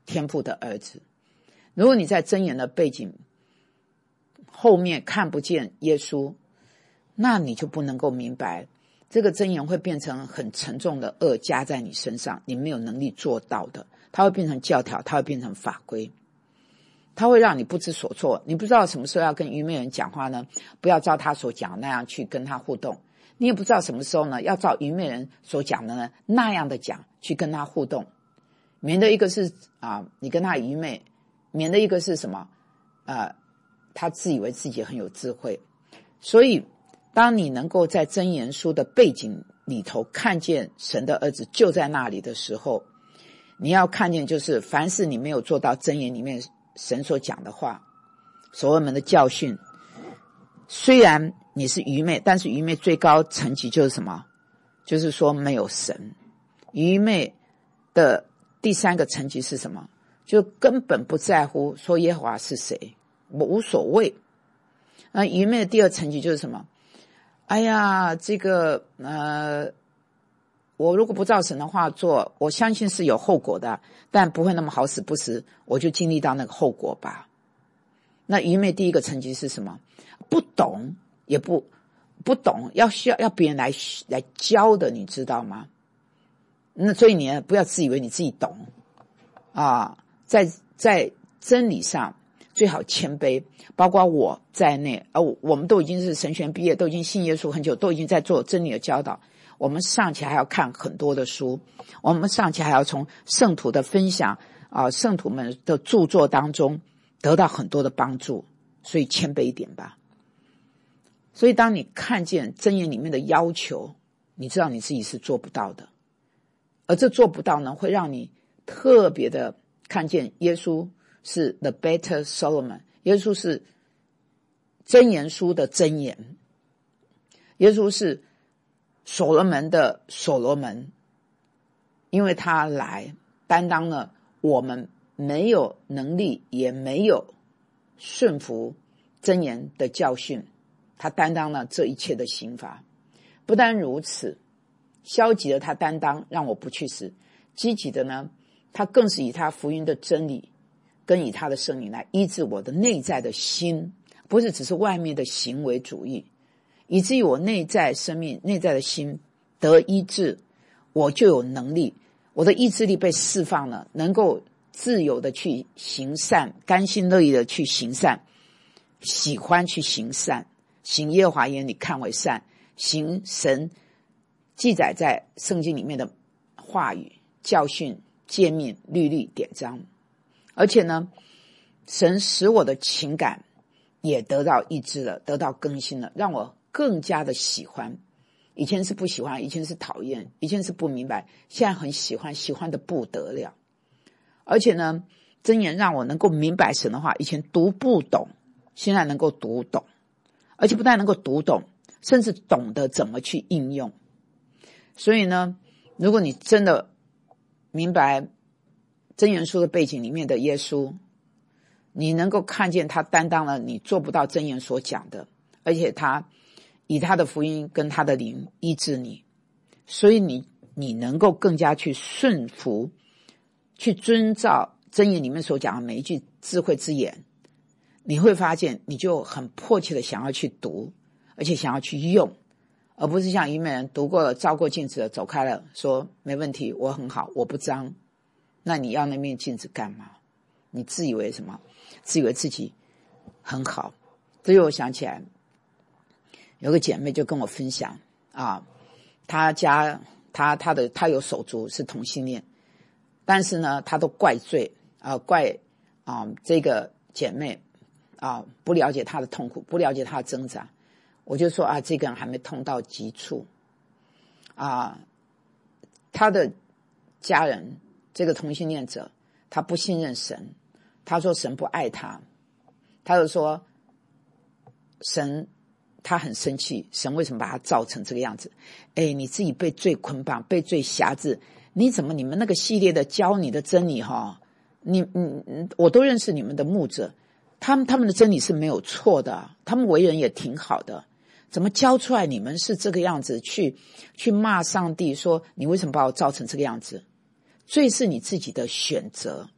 天父的儿子。如果你在箴言的背景后面看不见耶稣，那你就不能够明白这个箴言会变成很沉重的恶加在你身上，你没有能力做到的。它会变成教条，它会变成法规，它会让你不知所措。你不知道什么时候要跟愚昧人讲话呢，不要照他所讲那样去跟他互动。你也不知道什么时候呢，要照愚昧人所讲的呢那样的讲去跟他互动，免得一个是啊你跟他愚昧，免得一个是什么呃他自以为自己很有智慧。所以当你能够在箴言书的背景里头看见神的儿子就在那里的时候，你要看见就是凡是你没有做到箴言里面神所讲的话，所罗门的教训，虽然你是愚昧，但是愚昧最高层级就是什么？就是说没有神。愚昧的第三个层级是什么？就根本不在乎说耶和华是谁，我无所谓。那愚昧的第二层级就是什么？哎呀，这个呃，我如果不照神的话做，我相信是有后果的，但不会那么好死不死，我就经历到那个后果吧。那愚昧第一个层级是什么？不懂，也不不懂，要需要要别人来来教的，你知道吗？那所以你不要自以为你自己懂啊，在在真理上最好谦卑，包括我在内，而我们都已经是神学院毕业，都已经信耶稣很久，都已经在做真理的教导。我们尚且还要看很多的书，我们尚且还要从圣徒的分享啊，圣徒们的著作当中得到很多的帮助，所以谦卑一点吧。所以当你看见箴言里面的要求，你知道你自己是做不到的，而这做不到呢，会让你特别的看见耶稣是 the better Solomon， 耶稣是箴言书的箴言，耶稣是所罗门的所罗门，因为他来担当了我们没有能力也没有顺服箴言的教训，他担当了这一切的刑罚。不单如此，消极的他担当让我不去死，积极的呢，他更是以他福音的真理跟以他的圣灵来医治我的内在的心，不是只是外面的行为主义，以至于我内在生命内在的心得医治，我就有能力，我的意志力被释放了，能够自由的去行善，甘心乐意的去行善，喜欢去行善，行耶和华眼里看为善，行神记载在圣经里面的话语、教训、诫命、律例、典章。而且呢，神使我的情感也得到医治了，得到更新了，让我更加的喜欢。以前是不喜欢，以前是讨厌，以前是不明白，现在很喜欢，喜欢的不得了。而且呢，箴言让我能够明白神的话，以前读不懂，现在能够读懂，而且不但能够读懂，甚至懂得怎么去应用。所以呢，如果你真的明白箴言书的背景里面的耶稣，你能够看见他担当了你做不到箴言所讲的，而且他以他的福音跟他的灵医治你，所以你你能够更加去顺服，去遵照箴言里面所讲的每一句智慧之言，你会发现你就很迫切的想要去读，而且想要去用，而不是像愚昧人读过了照过镜子了走开了，说没问题，我很好，我不脏。那你要那面镜子干嘛？你自以为什么？自以为自己很好。这就我想起来有个姐妹就跟我分享啊，她家她她的她有手足是同性恋，但是呢她都怪罪啊怪啊这个姐妹啊不了解她的痛苦，不了解她的挣扎。我就说啊这个人还没痛到极处啊，她的家人这个同性恋者他不信任神，他说神不爱他，他就说神他很生气，神为什么把他造成这个样子？哎，你自己被罪捆绑，被罪辖制，你怎么你们那个系列的教你的真理哈，你你我都认识你们的牧者，他们他们的真理是没有错的，他们为人也挺好的，怎么教出来你们是这个样子，去去骂上帝说你为什么把我造成这个样子？罪是你自己的选择，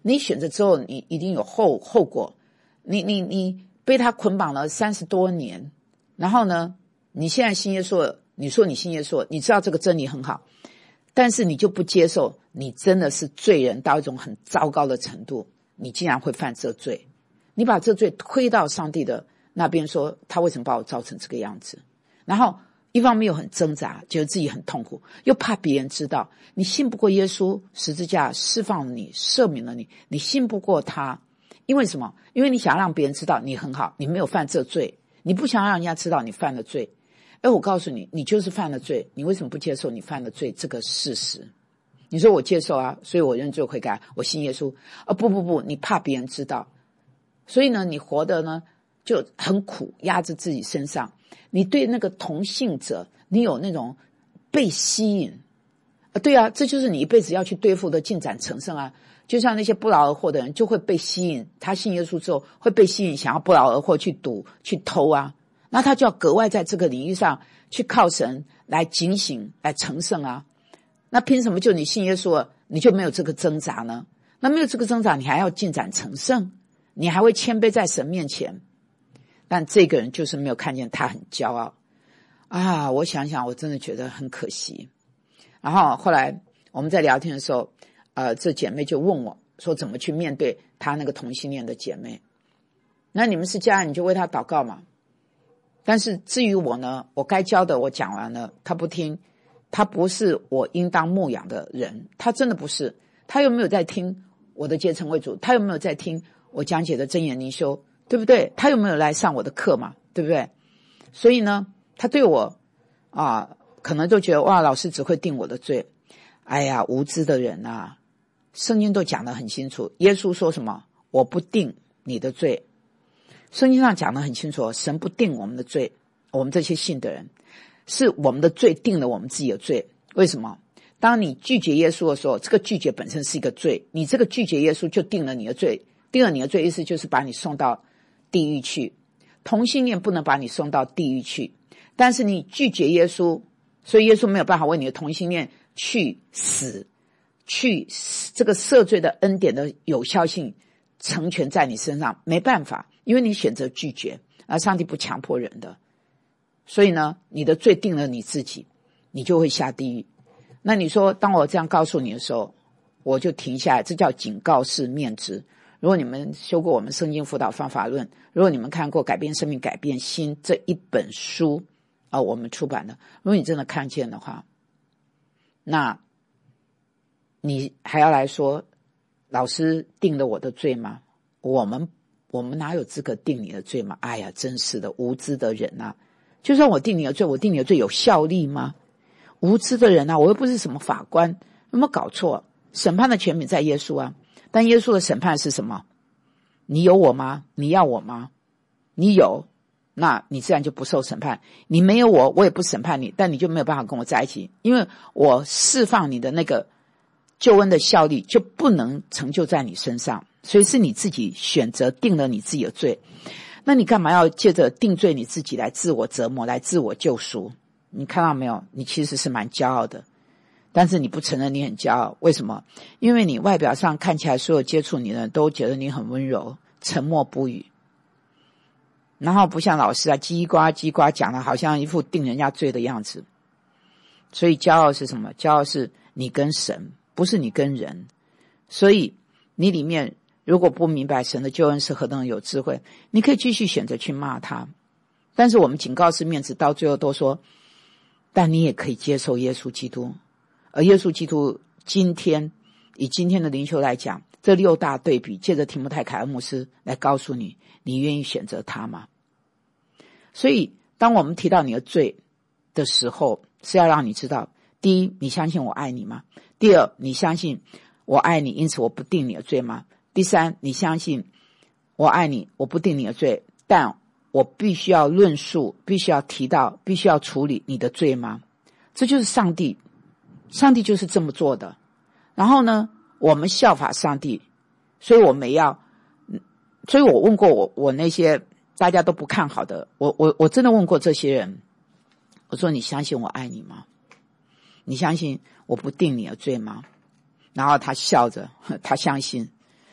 你选择之后，你一定有后后果。你你你被他捆绑了三十多年，然后呢，你现在信耶稣了，你说你信耶稣了，你知道这个真理很好，但是你就不接受，你真的是罪人到一种很糟糕的程度，你竟然会犯这罪，你把这罪推到上帝的那边，说他为什么把我造成这个样子，然后一方面又很挣扎，觉得自己很痛苦，又怕别人知道，你信不过耶稣十字架释放了你，赦免了你，你信不过他，因为什么？因为你想让别人知道你很好，你没有犯这罪，你不想让人家知道你犯了罪。哎，我告诉你，你就是犯了罪，你为什么不接受你犯了罪这个事实？你说我接受啊，所以我认罪悔改，我信耶稣啊，不不不，你怕别人知道，所以呢，你活得呢就很苦，压着自己身上。你对那个同性者，你有那种被吸引啊，对啊，这就是你一辈子要去对付的进展成圣啊。就像那些不劳而获的人，就会被吸引，他信耶稣之后会被吸引，想要不劳而获去赌去偷啊，那他就要格外在这个领域上去靠神来警醒来成圣啊。那凭什么就你信耶稣了，你就没有这个挣扎呢？那没有这个挣扎，你还要进展成圣，你还会谦卑在神面前。但这个人就是没有看见他很骄傲啊！我想想，我真的觉得很可惜。然后后来我们在聊天的时候，呃，这姐妹就问我说，怎么去面对她那个同性恋的姐妹？那你们是家人，你就为她祷告嘛。但是至于我呢，我该教的我讲完了，她不听，她不是我应当牧养的人，她真的不是。她有没有在听我的结成为主？她有没有在听我讲解的真言灵修？对不对？他有没有来上我的课嘛？对不对？所以呢，他对我啊，可能都觉得哇，老师只会定我的罪。哎呀，无知的人啊！圣经都讲得很清楚，耶稣说什么？我不定你的罪。圣经上讲得很清楚，神不定我们的罪，我们这些信的人，是我们的罪定了我们自己的罪。为什么？当你拒绝耶稣的时候，这个拒绝本身是一个罪，你这个拒绝耶稣就定了你的罪，定了你的罪，意思就是把你送到地狱去。同性恋不能把你送到地狱去，但是你拒绝耶稣，所以耶稣没有办法为你的同性恋去死，去这个赦罪的恩典的有效性成全在你身上，没办法，因为你选择拒绝，而上帝不强迫人的。所以呢，你的罪定了你自己，你就会下地狱。那你说当我这样告诉你的时候，我就停下来，这叫警告式面质。如果你们修过我们圣经辅导方法论，如果你们看过改变生命改变心这一本书啊、呃，我们出版的，如果你真的看见的话，那你还要来说老师定了我的罪吗？我们我们哪有资格定你的罪吗？哎呀，真是的，无知的人啊！就算我定你的罪，我定你的罪有效力吗？无知的人啊，我又不是什么法官，有没有搞错？审判的权柄在耶稣啊，但耶稣的审判是什么？你有我吗？你要我吗？你有，那你自然就不受审判。你没有我，我也不审判你，但你就没有办法跟我在一起，因为我释放你的那个救恩的效力就不能成就在你身上，所以是你自己选择定了你自己的罪。那你干嘛要借着定罪你自己来自我折磨，来自我救赎？你看到没有？你其实是蛮骄傲的，但是你不承认你很骄傲。为什么？因为你外表上看起来所有接触你的人都觉得你很温柔，沉默不语，然后不像老师啊叽呱叽呱讲的好像一副定人家罪的样子。所以骄傲是什么？骄傲是你跟神，不是你跟人。所以你里面如果不明白神的救恩是何等有智慧，你可以继续选择去骂他。但是我们警告式面子到最后都说，但你也可以接受耶稣基督。而耶稣基督今天以今天的灵修来讲，这六大对比，借着提摩太凯恩牧师来告诉你，你愿意选择他吗？所以当我们提到你的罪的时候，是要让你知道，第一，你相信我爱你吗？第二，你相信我爱你，因此我不定你的罪吗？第三，你相信我爱你，我不定你的罪，但我必须要论述，必须要提到，必须要处理你的罪吗？这就是上帝，上帝就是这么做的。然后呢，我们效法上帝，所以我们要，所以我问过我我那些大家都不看好的，我我我真的问过这些人，我说你相信我爱你吗？你相信我不定你的罪吗？然后他笑着，他相信。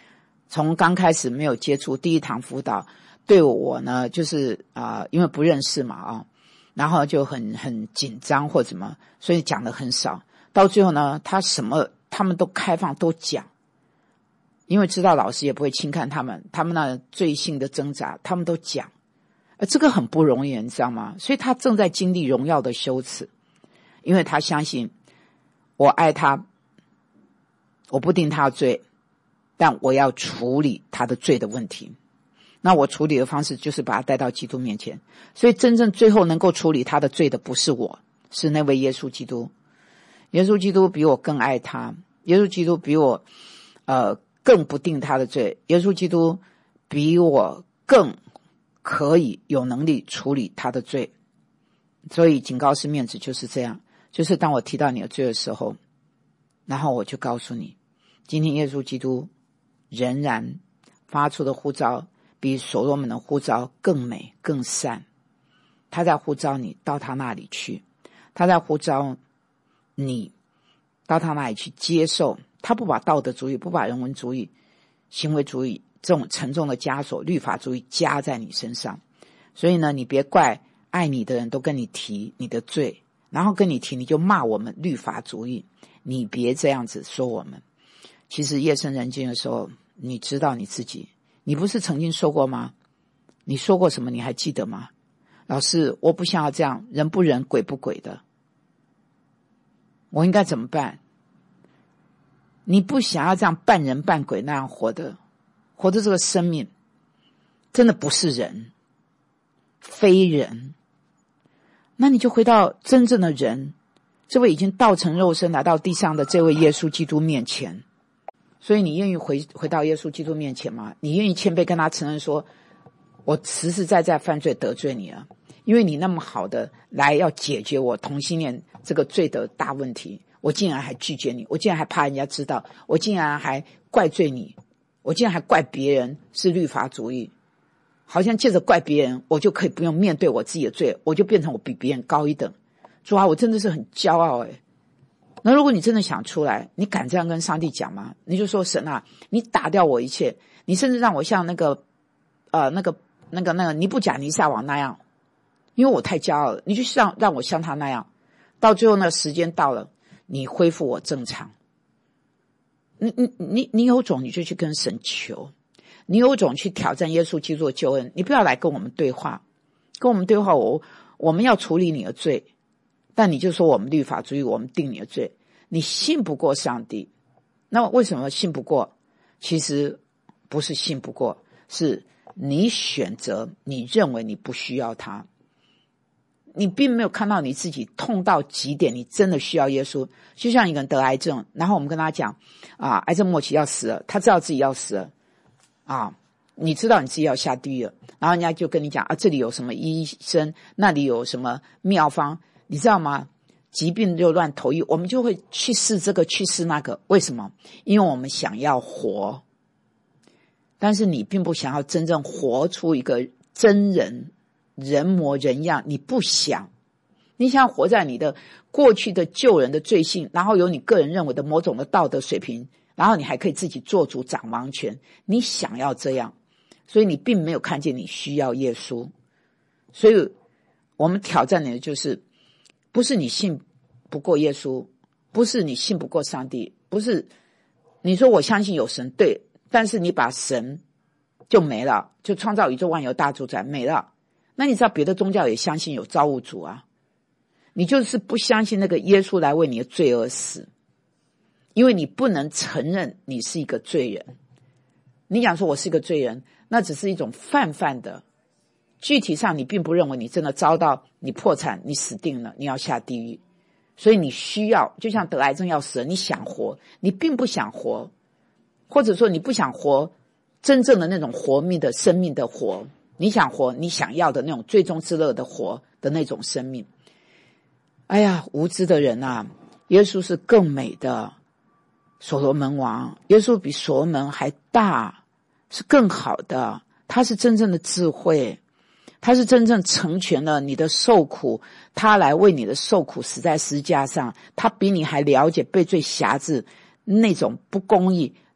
从刚开始没有接触第一堂辅导，对我呢就是啊、呃，因为不认识嘛啊，然后就很很紧张或怎么，所以讲的很少。到最后呢，他什么他们都开放都讲，因为知道老师也不会轻看他们，他们那罪性的挣扎，他们都讲。呃，这个很不容易，你知道吗？所以他正在经历荣耀的羞耻，因为他相信我爱他，我不定他的罪，但我要处理他的罪的问题。那我处理的方式就是把他带到基督面前。所以真正最后能够处理他的罪的不是我，是那位耶稣基督。耶稣基督比我更爱他，耶稣基督比我呃更不定他的罪，耶稣基督比我更可以有能力处理他的罪。所以警告式面子就是这样，就是当我提到你的罪的时候，然后我就告诉你，今天耶稣基督仍然发出的呼召比所罗门的呼召更美更善。他在呼召你到他那里去，他在呼召你到他那里去接受。他不把道德主义，不把人文主义、行为主义这种沉重的枷锁、律法主义加在你身上。所以呢，你别怪爱你的人都跟你提你的罪，然后跟你提你就骂我们律法主义，你别这样子说我们。其实夜深人静的时候，你知道你自己，你不是曾经说过吗？你说过什么你还记得吗？老师，我不想要这样，人不人鬼不鬼的，我应该怎么办？你不想要这样半人半鬼那样活的，活的这个生命真的不是人，非人。那你就回到真正的人，这位已经道成肉身来到地上的这位耶稣基督面前。所以你愿意回回到耶稣基督面前吗？你愿意谦卑跟他承认说，我实实在在犯罪得罪你了，因为你那么好的来要解决我同性恋这个罪的大问题，我竟然还拒绝你，我竟然还怕人家知道，我竟然还怪罪你，我竟然还怪别人是律法主义，好像借着怪别人我就可以不用面对我自己的罪，我就变成我比别人高一等。主啊，我真的是很骄傲诶。那如果你真的想出来，你敢这样跟上帝讲吗？你就说，神啊，你打掉我一切，你甚至让我像那个呃那个那个那个尼布甲尼撒王那样，因为我太骄傲了，你就让让我像他那样，到最后那个时间到了，你恢复我正常。你你你你有种你就去跟神求，你有种去挑战耶稣基督的救恩，你不要来跟我们对话，跟我们对话我我们要处理你的罪，但你就说我们律法主义，我们定你的罪，你信不过上帝。那为什么信不过？其实不是信不过，是你选择你认为你不需要他，你并没有看到你自己痛到极点，你真的需要耶稣。就像一个人得癌症，然后我们跟他讲啊，癌症末期要死了，他知道自己要死了啊，你知道你自己要下地狱了，然后人家就跟你讲啊，这里有什么医生，那里有什么妙方，你知道吗？疾病就乱投医，我们就会去试这个去试那个。为什么？因为我们想要活，但是你并不想要真正活出一个真人，人模人样，你不想，你想活在你的过去的旧人的罪性，然后有你个人认为的某种的道德水平，然后你还可以自己做主掌王权，你想要这样，所以你并没有看见你需要耶稣。所以我们挑战你的就是，不是你信不过耶稣，不是你信不过上帝，不是你说我相信有神，对，但是你把神就没了，就创造宇宙万有大主宰没了。那你知道别的宗教也相信有造物主啊，你就是不相信那个耶稣来为你的罪而死，因为你不能承认你是一个罪人。你讲说我是一个罪人，那只是一种泛泛的，具体上你并不认为你真的遭到你破产，你死定了，你要下地狱。所以你需要，就像得癌症要死了，你想活，你并不想活，或者说你不想活真正的那种活命的生命的活，你想活你想要的那种最终之乐的活的那种生命。哎呀，无知的人啊，耶稣是更美的所罗门王，耶稣比所罗门还大，是更好的，他是真正的智慧，他是真正成全了你的受苦，他来为你的受苦死在十字架上，他比你还了解被罪辖制那种不公义，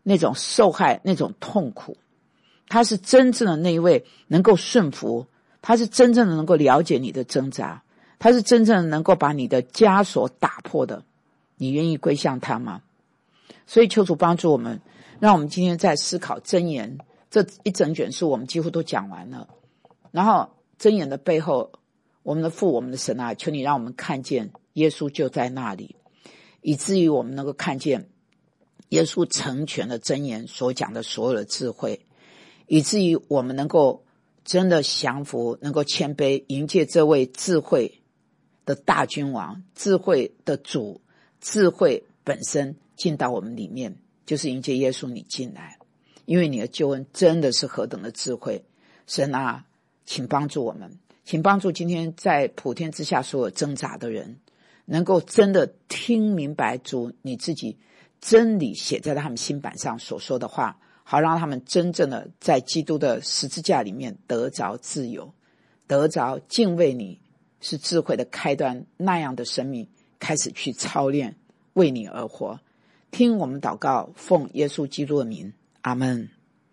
那种受害，那种痛苦。他是真正的那一位能够顺服，他是真正的能够了解你的挣扎，他是真正的能够把你的枷锁打破的。你愿意归向他吗？所以求主帮助我们，让我们今天在思考箴言，这一整卷书我们几乎都讲完了。然后箴言的背后，我们的父，我们的神啊，求你让我们看见耶稣就在那里，以至于我们能够看见耶稣成全了箴言所讲的所有的智慧，以至于我们能够真的降服，能够谦卑，迎接这位智慧的大君王，智慧的主，智慧本身进到我们里面，就是迎接耶稣你进来。因为你的救恩真的是何等的智慧。神啊，请帮助我们，请帮助今天在普天之下所有挣扎的人，能够真的听明白主你自己真理写在他们心板上所说的话，好让他们真正的在基督的十字架里面得着自由，得着敬畏你是智慧的开端那样的生命，开始去操练为你而活。听我们祷告，奉耶稣基督的名，阿们。